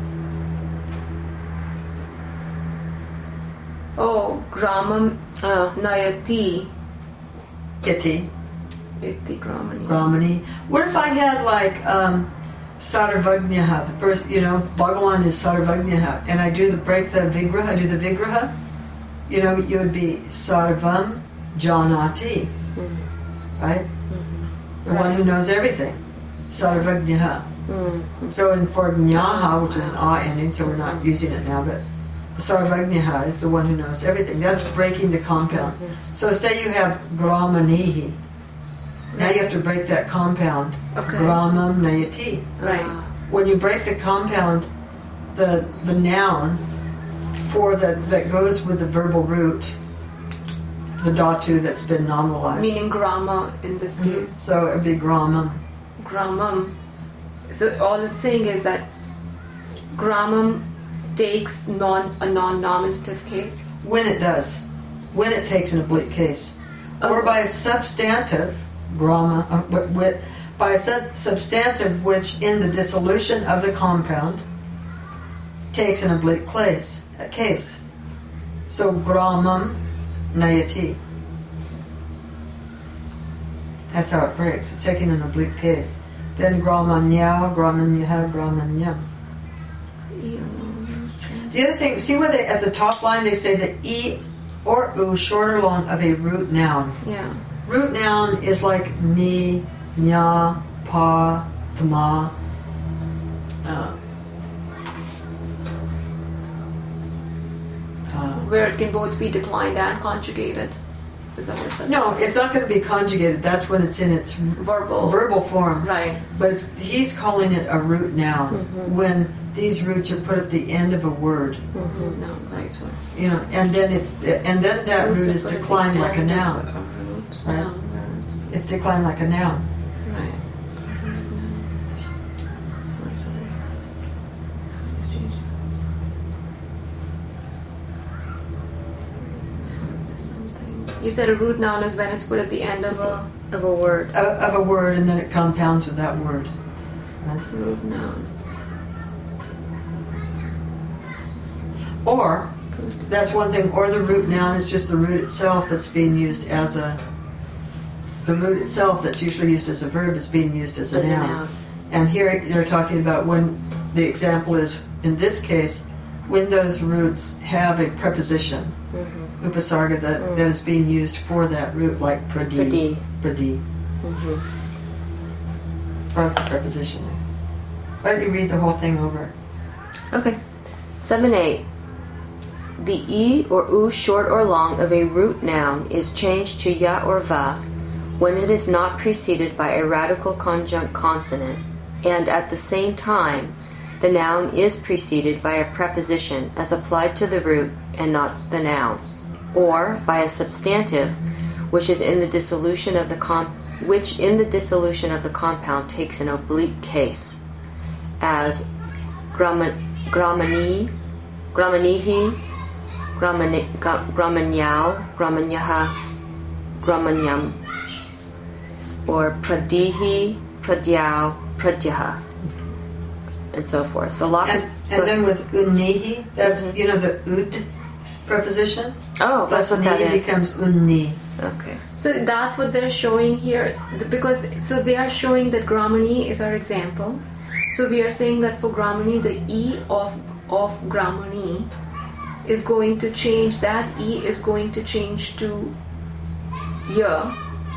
Oh, gramam Oh. nayati Iti. iti gramani. Brahmani. What if I had like um, Sarvagnaha, the first, you know, Bhagawan is Sarvagnaha, and I do the break the Vigraha, do the Vigraha, you know, you would be Sarvam Janati, right? The one who knows everything. Sarvagnaha. Mm. So in for Gnaha, which is an ah ending, so we're not using it now, but Sarvagnaha is the one who knows everything. That's breaking the compound. So say you have Gramanihi. Now you have to break that compound. Okay. Gramam nayati. Right. When you break the compound, the the noun for the that goes with the verbal root, the dhatu that's been nominalized. Meaning grama in this Mhm. case. So it would be gramam. Gramam. So all it's saying is that gramam takes non a non-nominative case. When it does, when it takes an oblique case, or Oh. by a substantive, grama, uh, wi- wi- by a sub- substantive which in the dissolution of the compound takes an oblique place, a case. So gramam nayati. That's how it breaks. It's taking an oblique case. Then gramanya, gramanyaha, gramanyam. The other thing, see where they at the top line they say the e or u short or long of a root noun. Yeah. Root noun is like ni, nya, pa, tama. Uh, uh, Where it can both be declined and conjugated. Is that what it says? no, it's not going to be conjugated. That's when it's in its Verbal. verbal form. Right. But it's, he's calling it a root noun when these roots are put at the end of a word. Root noun. Right. So it's You know, and then it and then that roots root are is put at the declined like a end of noun. a root Right. noun where it's- It's declined like a noun. Right. Sorry, sorry. It's changed. Something. You said a root noun is when it's put at the end of a Of a word. Of, of a word, and then it compounds with that word. Right? root noun. Or, that's one thing, or the root noun is just the root itself that's being used as a, the root itself that's usually used as a verb is being used as a As a noun. noun. And here they're talking about when, the example is, in this case, when those roots have a preposition, Mm-hmm. upasarga, that, Mm. that is being used for that root, like pradi. Pradi. Pradi. Mm-hmm. As far as the preposition. Why don't you read the whole thing over? Okay. seven eight. The e or u short or long of a root noun is changed to ya or va when it is not preceded by a radical conjunct consonant, and at the same time the noun is preceded by a preposition as applied to the root and not the noun, or by a substantive which is in the dissolution of the com- which in the dissolution of the compound takes an oblique case, as grama- gramani, gramanihi, gramani- gra- gramanyao, gramanyaha, gramanyam, or pradihi, pradyao, pradyaha, and so forth. The lock And, and then with unihi, that's, Mhm. you know, the ud preposition. Oh, that's Plus what ni that is. becomes unni. Okay. So that's what they're showing here, The- because so they are showing that Gramani is our example. So we are saying that for Gramani, the E of of Gramani is going to change. That E is going to change to ya,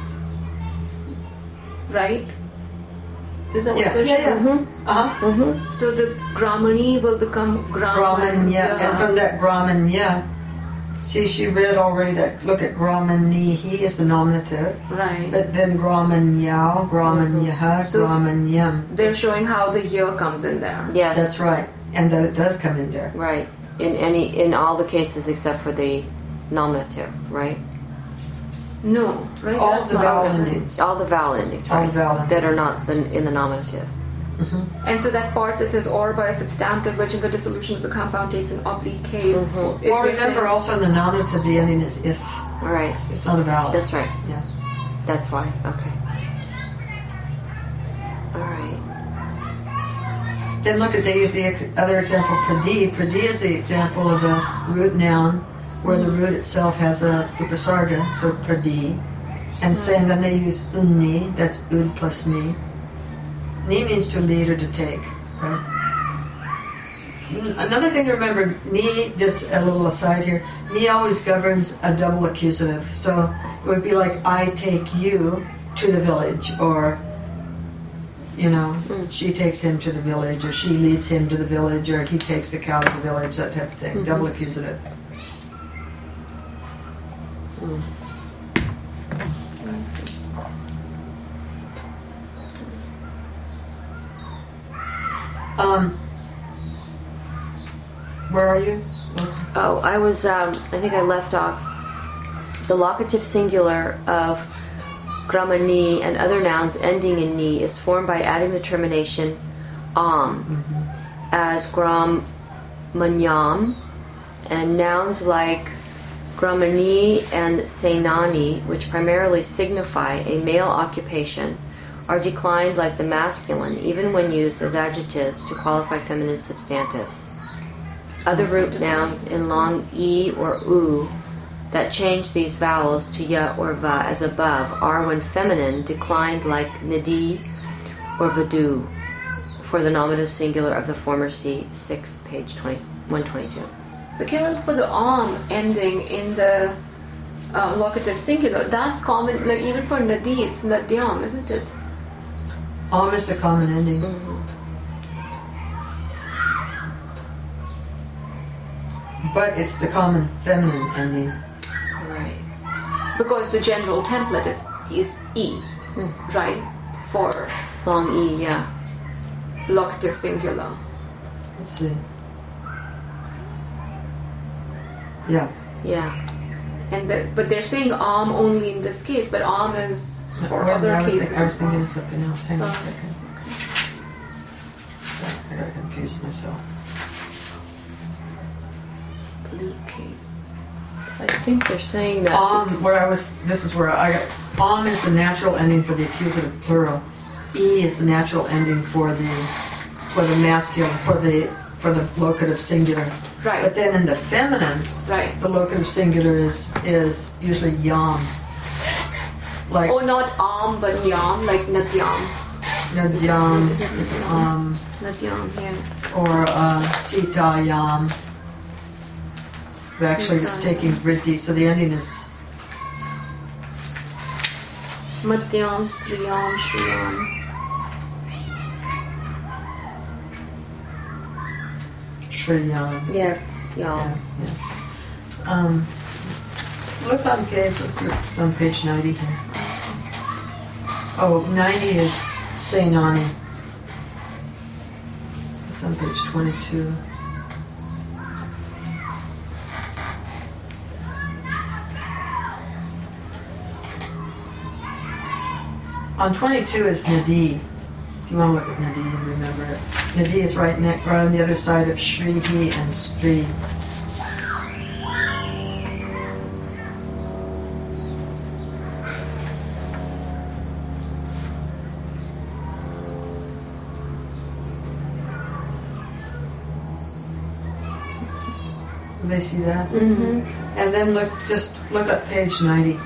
right? Is that Yeah, what they're yeah, yeah. showing? Uh-huh. Mm-hmm. So the Gramani will become Graman, yeah. Gramanya. And from that Graman, yeah. See, she read already that, look at Gramani, he is the nominative. Right. But then Graman Yao, Graman Yaha, So- Graman Yam. They're showing how the year comes in there. Yes. That's right. And that it does come in there. Right. In any in all the cases except for the nominative, right? No, right? All That's the not vowel what I'm saying. endings. All the vowel endings, All right? the vowel that are endings. not the, in the nominative. And so that part that says or by a substantive which in the dissolution of the compound takes an oblique case. Mhm. Is Well, we're remember saying- also in the nominative, the ending is is. All right. It's not a vowel. That's right. Yeah. That's why. Okay. All right. Then look at, they use the ex- other example, pradi. Pradi is the example of a root noun where the root itself has a upasarga, so pradi. And saying then they use unni, that's ud plus ni. Ni means to lead or to take, right? Mm, Another thing to remember, ni, just a little aside here, ni always governs a double accusative. So it would be like, I take you to the village, or you know, she takes him to the village, or she leads him to the village, or he takes the cow to the village, that type of thing. Mhm. Double accusative. Mm. Let me see. Um, where are you? Oh, I was. Um, I think I left off the locative singular of gramani and other nouns ending in ni is formed by adding the termination am as gram manyam, and nouns like gramani and senani, which primarily signify a male occupation, are declined like the masculine, even when used as adjectives to qualify feminine substantives. Other root nouns in long e or u that change these vowels to ya or va as above are, when feminine, declined like nadi or vadu for the nominative singular of the former. See six, page twenty, one twenty-two. The Carol for the arm ending in the uh, locative singular, that's common, like even for nadi, it's nadyam, isn't it? Am is the common ending. But it's the common feminine ending. Right. Because the general template is, is E, right? For Long e, yeah. locative singular. Let's see. Yeah. Yeah. And the, but they're saying arm only in this case, but arm is for Wait a minute, other I was cases. think- I was thinking of something else. Hang on a Sorry. second. I got confused myself. Bleak case. I think they're saying that. Am, where I was, this is where I got, am is the natural ending for the accusative plural. E is the natural ending for the, for the masculine, for the, for the locative singular. Right. But then in the feminine, Right. the locative singular is, is usually yam. Like, Oh, not arm, but yam, like nadyam. nadyam is um, Nadyam here. or uh, sita yam. But actually, it's Sita taking vritti, so the ending is Madhyam, striyam, shriyam. shriyam. Yeah, it's y'all. Yeah, yeah. Um, look on page, let's see, it's on page ninety here. Oh, ninety is Seinani. It's on page twenty-two. On twenty-two is Nadi. If you want to look at Nadi and remember it. Nadi is right, ne- right on the other side of Shrihi and Sri. Everybody see that? Mm-hmm. And then look, just look at page ninety.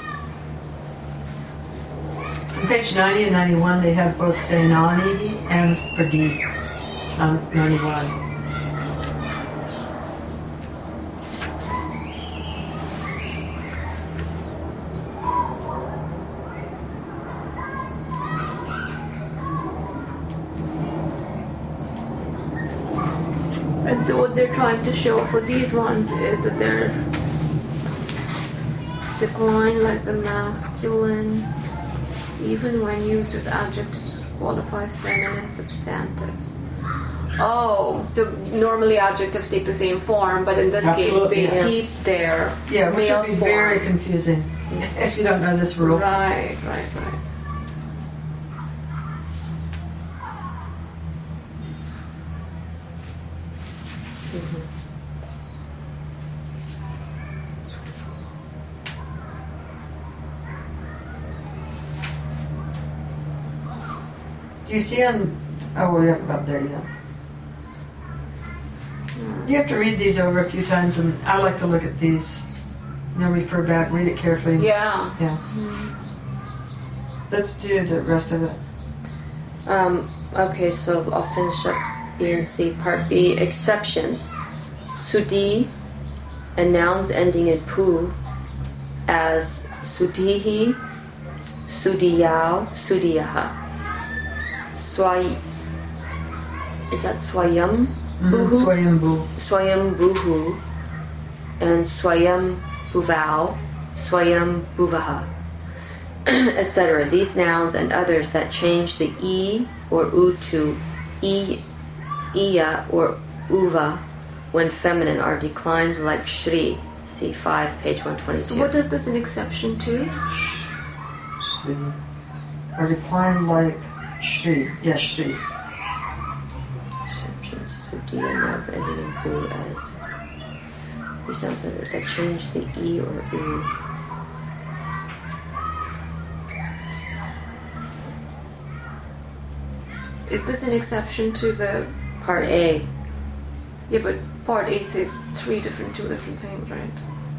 On page ninety and ninety-one, they have both Senani and Pradip on ninety-one. And so what they're trying to show for these ones is that they're decline like the masculine, even when used as adjectives to qualify feminine substantives. Oh, so normally adjectives take the same form, but in this Absolutely, case they yeah. keep their Yeah, which male would be form. very confusing if you don't know this rule. Right, right, right. Do you see on... Oh, we haven't got there yet. You have to read these over a few times, and I like to look at these. You know, refer back, read it carefully. Yeah. Yeah. Let's do the rest of it. Um, okay, so I'll finish up B and C. Part B, exceptions. Sudi and nouns ending in pu as sudihi, sudiyao, sudiyaha. Sway, is that swayam? Mm, Buhu? Swayambhu. Swayam buhu and swayam buvao, swayam buvaha, et cetera. These nouns and others that change the e or u to e, iya or uva when feminine are declined like shri. See five, page one twenty-two. So what is this an exception to? Shri. Or decline like Shri. Yes, Shri. Exceptions. Sudi and nouns ending in pu as these nouns and others that change the e or u. Is this an exception to the... Part A. Yeah, but part A says three different, two different things, right?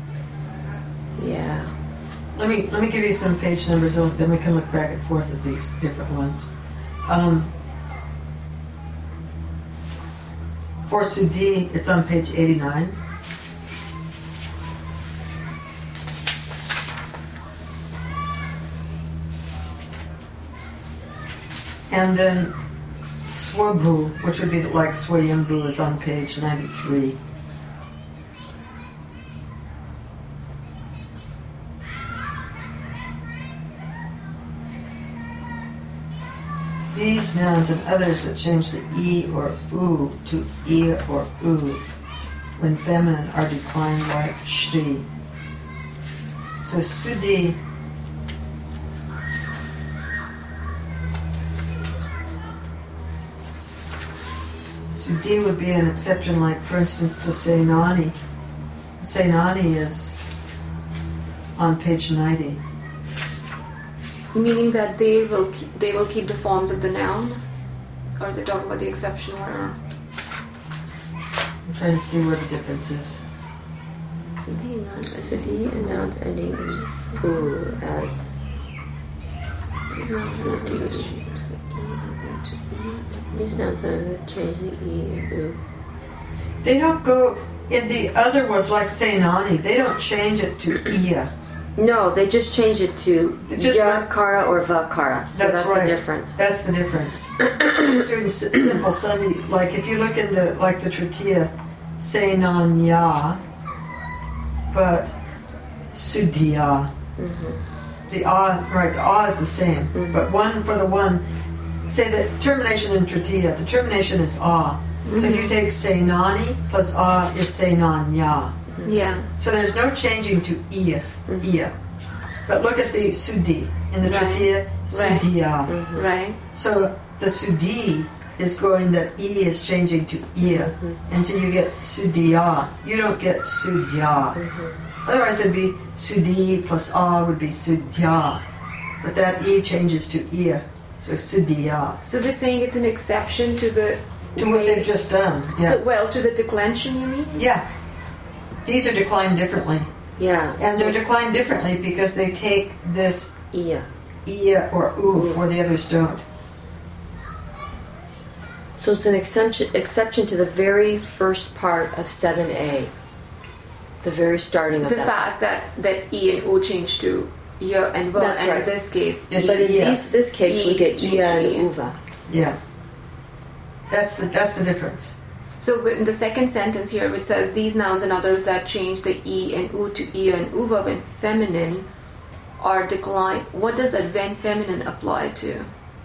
Yeah. Let me let me give you some page numbers, and then we can look back and forth at these different ones. Um, for Sudi, it's on page eighty-nine. And then Swabhu, which would be like Swayambhu, is on page ninety-three. These nouns and others that change the e or u to e or u when feminine are declined like shri. So Sudi Sudi would be an exception, like for instance to Senani. Senani is on page ninety. Meaning that they will keep, they will keep the forms of the noun? Or is it talking about the exception where... I'm trying to see where the difference is. Sudi and nouns Sudi and nouns ending in pu as These nouns and others that change the E and U to E. these nouns and others that change the e and u. They don't go in the other ones like Senani. They don't change it to iya. No, they just change it to Just ya like- kara or va kara. So That's that's, right. the difference. That's the difference. Just doing s- simple Sunday, like if you look in the like the Tritiya, Senan ya, but Sudiya. Mm-hmm. The ah, right? The ah is the same, Mhm. but one for the one. Say the termination in Tritiya. The termination is ah. So if you take Senani plus ah is Senan ya. Yeah. So there's no changing to iya, iya. But look at the Sudi in the Right. Tritiya, Right. Sudiya. Mhm. Right. So the Sudi is going that E is changing to Iya. And so you get Sudiya. You don't get Sudya. Otherwise it'd be Sudi plus A would be Sudya. But that E changes to Iya. So Sudiya. So they're saying it's an exception to the... To what way- they've just done. Yeah. to- well, to the declension, you mean? Yeah. these are declined differently. Yeah. And so, they're declined differently because they take this yeah. ia or oof where the others don't. So it's an exception, exception to the very first part of seven A. The very starting of The that. fact that, that E and O change to ya and va, That's and right. in this case, It's But E. in Yeah. these, this case, we E get change ia to and ia. uva. Yeah. That's the that's the difference. So in the second sentence here, it says these nouns and others that change the E and U to ia and uva when feminine are declined. What does that when feminine apply to?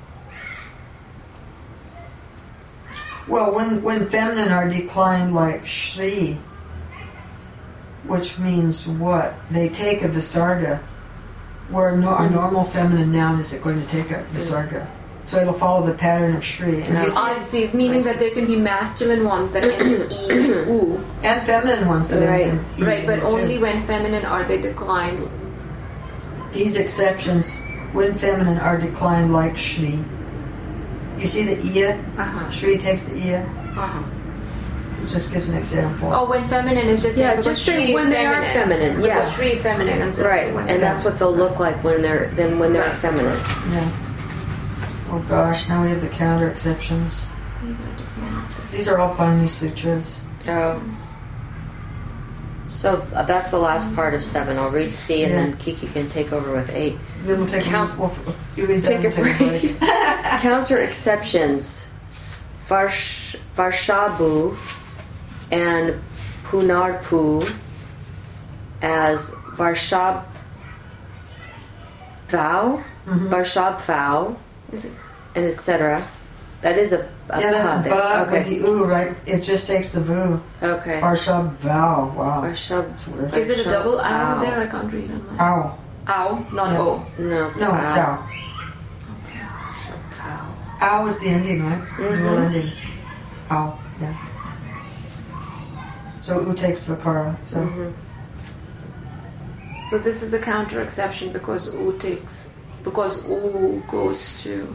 Well, when when feminine are declined like Shri, which means what? They take a visarga, where no, a normal feminine noun isn't going to take a visarga. So it'll follow the pattern of Shri. And, you see, I see, meaning that there can be masculine ones that end in E and U. and feminine ones that Right. ends in E Right, but too. only when feminine are they declined. These exceptions, when feminine, are declined like Shri. You see the Iya? Uh-huh. Shri takes the Iya. Uh-huh. It just gives an example. Oh, when feminine is just Yeah, saying because just say Shri when is they are feminine, yeah. Because Shri is feminine. And just Right, when and that's what they'll look like when they're then when they're Right. feminine. Yeah. Oh gosh, now we have the counter exceptions. These are different. These are all Panini Sutras. Oh. So uh, that's the last part of seven. I'll read C, and Yeah. then Kiki can take over with eight. Then we'll take Count- a, we'll, you read Take that, a we'll break. Counter exceptions: Varsh, Varshabu and Punarpu as Varshab vow, Mhm. Varshab vow, Is it? and et cetera. That is a, a Yeah, that's pa a there. ba Okay. with the oo, right? It just takes the vu. Okay. Parsha vow. Wow. Varshab. weird. Is it a Varshab double ow vow. there? I can't read on my. Ow. Ow, not Yeah. O. No, it's No, a it's vow. ow. Vow. Ow is the ending, right? Mhm. Dual ending. Ow. Yeah. So oo takes Vakara. So Mhm. So this is a counter exception because U takes because U goes to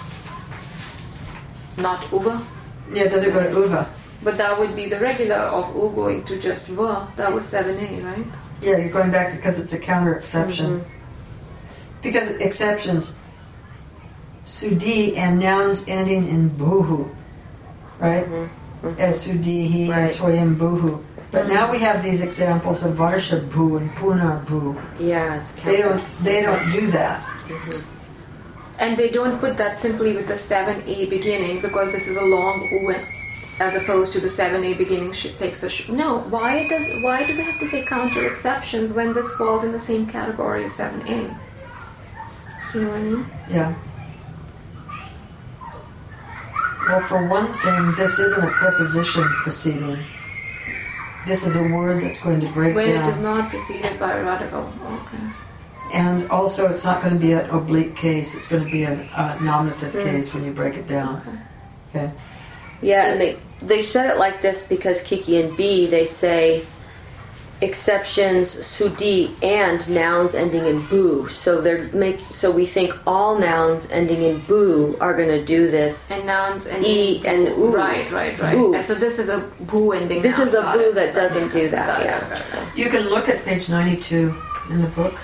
not uva, yeah, it doesn't go to uva. but that would be the regular of U going to just va. That was seven A, right? Yeah, you're going back to because it's a counter exception. Mhm. Because exceptions, sudi and nouns ending in buhu, right? Mhm. Mhm. As sudihi and Right. swayam buhu. But now we have these examples of varsha bhu and punar bhu. Yeah, it's They counter. don't. They don't do that. Mhm. And they don't put that simply with the seven A beginning because this is a long U as opposed to the seven A beginning sh- takes a sh- no. Why does why do they have to say counter exceptions when this falls in the same category as seven A? Do you know what I mean? Yeah. Well, for one thing, this isn't a preposition proceeding. This is a word that's going to break When down. it is not preceded by a radical. Okay. And also, it's not going to be an oblique case. It's going to be a, a nominative Mm. case when you break it down. Okay. Yeah, and they they said it like this because Kiki and B, they say exceptions sudi and nouns ending in bu. So they're make so we think all nouns ending in bu are going to do this. And nouns and E and oo. Right, right, right. Boo. And so this is a boo ending. This noun. is a Got boo it. that doesn't makes do sense. that. Got it, Yeah. got it, got it. So. You can look at page ninety-two in the book.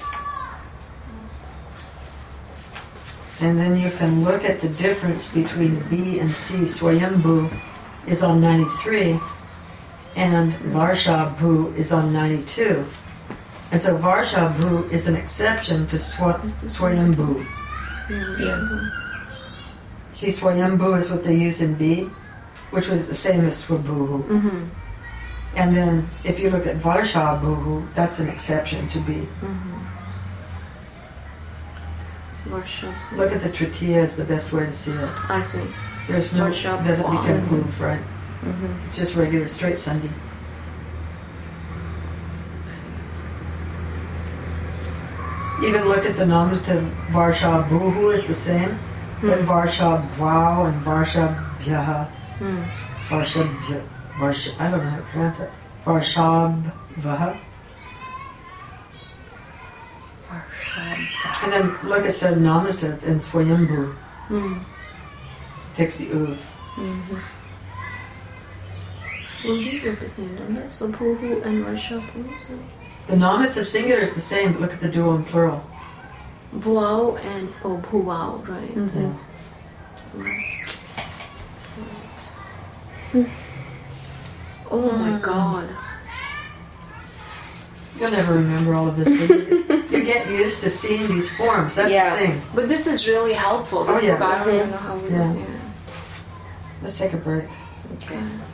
And then you can look at the difference between B and C. Swayambhu is on ninety-three, and Varshabhu is on ninety-two. And so Varshabhu is an exception to Swa- Swayambhu. See, Swayambhu is what they use in B, which was the same as Swabhu. Mm-hmm. And then if you look at Varshabhu, that's an exception to B. Mm-hmm. Worship. Look at the Tritiya is the best way to see it. I see. There's no, Worship. doesn't Wow. become move, right? Mhm. It's just regular straight Sandhi. Even look at the nominative Varsha Bhuhu is the same, but Hmm. Varsha Bhau and Varsha Bhyaha, Hmm. Varsha Bhya, Varsha, I don't know how to pronounce it, Varshab Vaha. And then look at the nominative in Swayambhu, Hmm. takes the uv. Mm-hmm. Well, these look the same, don't they? So Puhu and Varshapu. So. The nominative singular is the same, but look at the dual and plural. Bhuao and oh Bhuao, right? Yeah. Oh my God. You'll never remember all of this, will you? You get used to seeing these forms. That's Yeah. the thing. But this is really helpful. This Oh, yeah. book, I don't even know how we Yeah. yeah. Let's take a break. Okay.